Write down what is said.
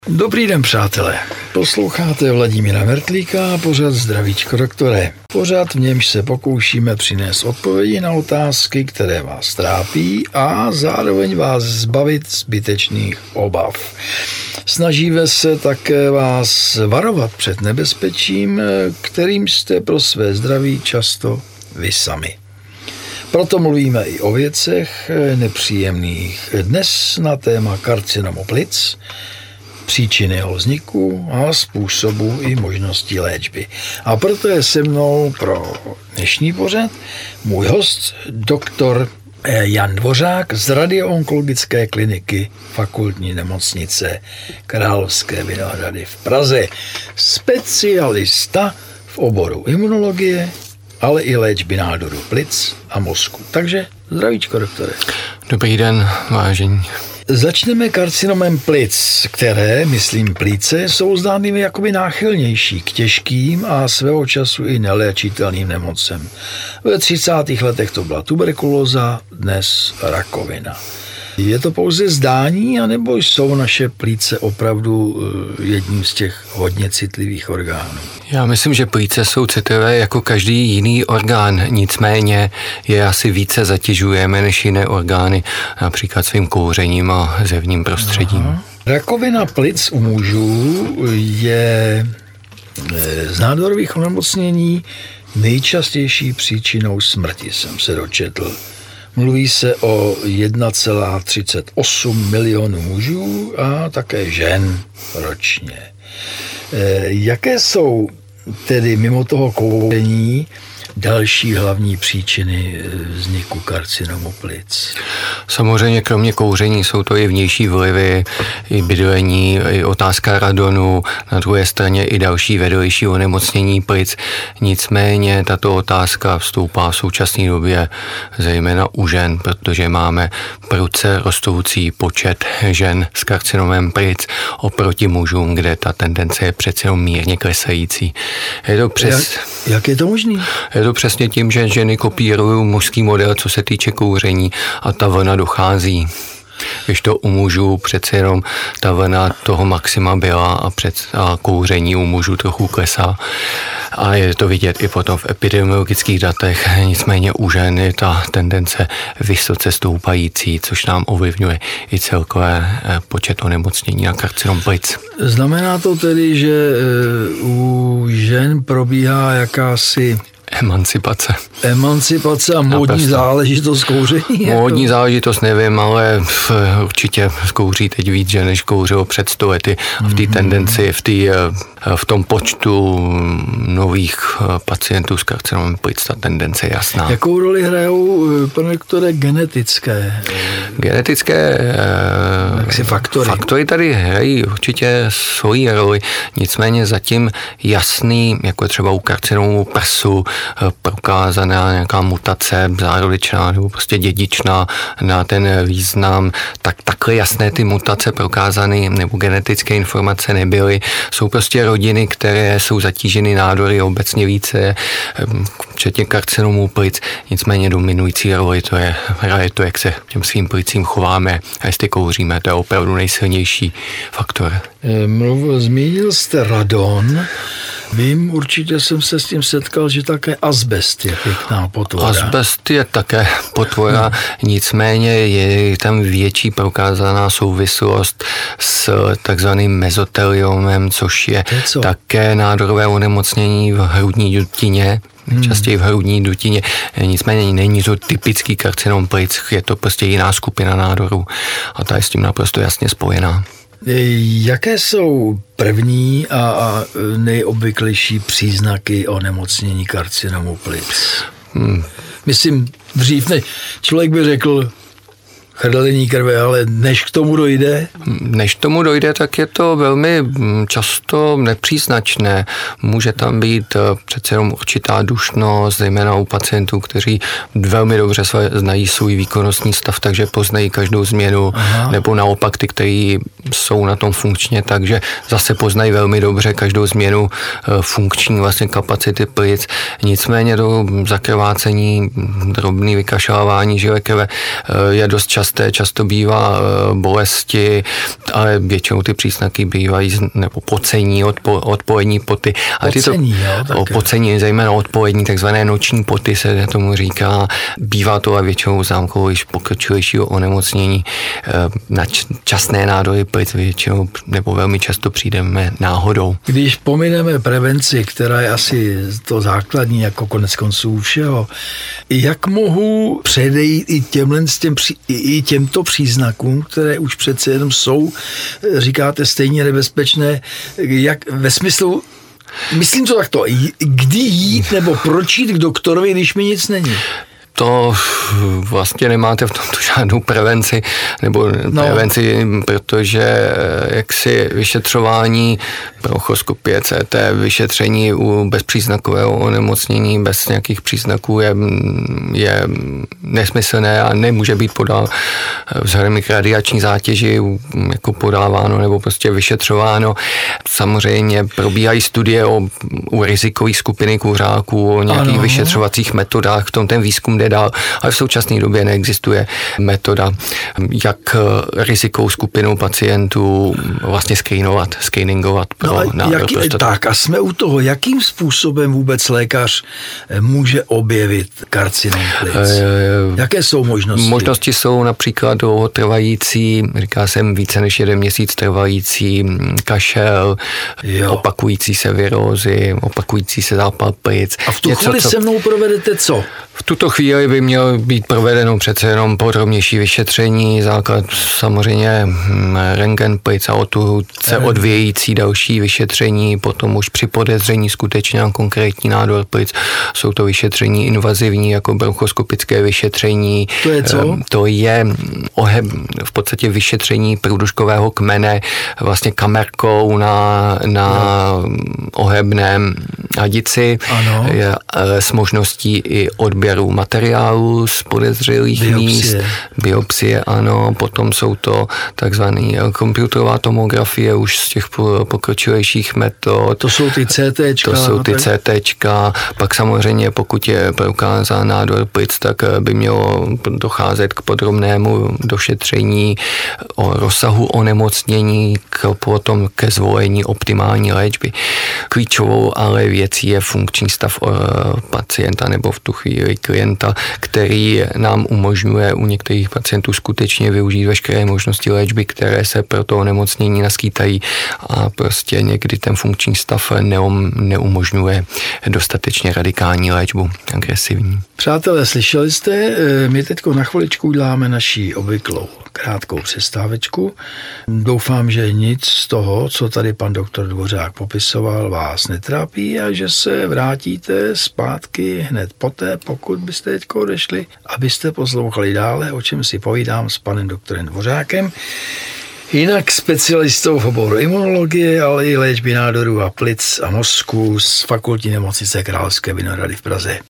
Dobrý den, přátelé. Posloucháte Vladimíra Mertlíka a pořad Zdravíčko doktore. Pořad, v němž se pokoušíme přinést odpovědi na otázky, které vás trápí a zároveň vás zbavit zbytečných obav. Snažíme se také vás varovat před nebezpečím, kterým jste pro své zdraví často vy sami. Proto mluvíme i o věcech nepříjemných. Dnes na téma karcinomu plic, příčiny jeho vzniku a způsobu i možností léčby. A proto je se mnou pro dnešní pořad můj host, doktor Jan Dvořák z radioonkologické kliniky Fakultní nemocnice Královské Vinohrady v Praze. Specialista v oboru imunologie, ale i léčby nádorů plic a mozku. Takže zdravíčko, doktore. Dobrý den, vážení. Začneme karcinomem plic, které, myslím plíce, jsou zdánlivě jakoby náchylnější k těžkým a svého času i neléčitelným nemocem. Ve 30. letech to byla tuberkulóza, dnes rakovina. Je to pouze zdání, anebo jsou naše plíce opravdu jedním z těch hodně citlivých orgánů? Já myslím, že plíce jsou citlivé jako každý jiný orgán, nicméně je asi více zatěžujeme než jiné orgány, například svým kouřením a zevním prostředím. Aha. Rakovina plic u mužů je z nádorových onemocnění nejčastější příčinou smrti, jsem se dočetl. Mluví se o 1,38 milionů mužů a také žen ročně. Jaké jsou tedy mimo toho kouření další hlavní příčiny vzniku karcinomu plic? Samozřejmě kromě kouření jsou to i vnější vlivy, i bydlení, i otázka radonu, na druhé straně i další vedlejší onemocnění plic. Nicméně tato otázka vstoupá v současné době zejména u žen, protože máme prudce rostoucí počet žen s karcinomem plic oproti mužům, kde ta tendence je přece jenom mírně klesající. Je to Jak je to možné? Je to přesně tím, že ženy kopírují mužský model, co se týče kouření, a ta vlna dochází. Když to u mužů přece jenom ta vlna toho maxima byla a kouření u mužů trochu klesá. A je to vidět i potom v epidemiologických datech. Nicméně u žen je ta tendence vysoce stoupající, což nám ovlivňuje i celkové počet onemocnění na karcinom plic. Znamená to tedy, že u žen probíhá jakási Emancipace a módní záležitost kouření? Módní záležitost nevím, ale určitě kouří teď víc žen, než kouřilo před 100 lety. V té tendenci, v tom počtu nových pacientů s karcinomem plic ta tendence je jasná. Jakou roli hrajou, pane doktore, genetické faktory tady hrají určitě svoji roli, nicméně zatím jasný, jako třeba u karcinomu prsu, prokázaná nějaká mutace zárodečná nebo prostě dědičná na ten význam, tak takhle jasné ty mutace prokázané nebo genetické informace nebyly. Jsou prostě rodiny, které jsou zatíženy nádory obecně více, včetně karcinomů plic, nicméně dominující roli to je to, jak se těm svým plicím chováme a jestli kouříme, to je opravdu nejsilnější faktor. Zmínil jste radon. Vím, určitě jsem se s tím setkal, že také azbest je pěkná potvora. Azbest je také potvora, nicméně je tam větší prokázaná souvislost s takzvaným mezoteliomem, což je také nádorové onemocnění v hrudní dutině, častěji v hrudní dutině, nicméně není to typický karcinom plic, je to prostě jiná skupina nádorů a ta je s tím naprosto jasně spojená. Jaké jsou první a nejobvyklejší příznaky onemocnění karcinomu plic? Myslím, dřív člověk by řekl chrlení krve, ale než k tomu dojde? Než k tomu dojde, tak je to velmi často nepříznačné. Může tam být přece jenom určitá dušnost, zejména u pacientů, kteří velmi dobře znají svůj výkonnostní stav, takže poznají každou změnu, nebo naopak ty, kteří jsou na tom funkčně, takže zase poznají velmi dobře každou změnu funkční vlastně kapacity plic. Nicméně do zakrvácení, drobný vykašlávání žile krve je dost časté časté, často bývá bolesti, ale většinou ty příznaky bývají nebo pocení, odpolední poty. Pocení, zejména odpolední, takzvané noční poty se tomu říká. Bývá to a většinou známkou již pokročilejšího onemocnění na časné nádory plic většinou nebo velmi často přijdeme náhodou. Když pomineme prevenci, která je asi to základní jako konec konců všeho, jak mohu předejít i těmto příznakům, které už přece jenom jsou, říkáte, stejně nebezpečné, jak ve smyslu, myslím to takto, kdy jít nebo proč jít k doktorovi, když mi nic není? To vlastně nemáte v tomto žádnou prevenci, protože jaksi vyšetřování, bronchoskopie, CT, vyšetření u bezpříznakového onemocnění bez nějakých příznaků je nesmyslné a nemůže být vzhledem k radiační zátěži jako podáváno nebo prostě vyšetřováno. Samozřejmě probíhají studie u rizikové skupiny kuřáků, o nějakých vyšetřovacích metodách, v tom ten výzkum jde dál, ale v současné době neexistuje metoda, jak rizikovou skupinu pacientů vlastně screeningovat pro nádor prostatu. Tak a jsme u toho, jakým způsobem vůbec lékař může objevit karcinom plic? Jaké jsou možnosti? Možnosti jsou například dlouhotrvající, říká jsem více než 1 měsíc trvající kašel, opakující se virózy, opakující se zápal plic. A v tu chvíli se mnou provedete co? V tuto chvíli by mělo být provedeno přece jenom podrobnější vyšetření, základ samozřejmě rentgen plic a odtud se odvějící další vyšetření, potom už při podezření skutečně na konkrétní nádor plic jsou to vyšetření invazivní jako bronchoskopické vyšetření. To je co? To je v podstatě vyšetření průduškového kmene vlastně kamerkou na ohebném hadici s možností i odběru materiálu z podezřelých míst. Biopsie, ano. Potom jsou to takzvaný komputerová tomografie už z těch pokročilejších metod. To jsou ty CTčka. Pak samozřejmě, pokud je prokázán nádor plic, tak by mělo docházet k podrobnému došetření o rozsahu onemocnění, potom ke zvolení optimální léčby. Klíčovou ale věcí je funkční stav pacienta nebo v tu chvíli klienta, který nám umožňuje u některých pacientů skutečně využít veškeré možnosti léčby, které se pro to onemocnění naskýtají a prostě někdy ten funkční stav neumožňuje dostatečně radikální léčbu, agresivní. Přátelé, slyšeli jste, my teď na chviličku uděláme naši obvyklou krátkou přestávečku. Doufám, že nic z toho, co tady pan doktor Dvořák popisoval, vás netrápí a že se vrátíte zpátky hned poté, pokud byste teď odešli, abyste poslouchali dále, o čem si povídám s panem doktorem Dvořákem. Jinak specialistou v oboru imunologie, ale i léčby nádorů a plic a mozku z Fakultní nemocnice Královské Vinohrady v Praze.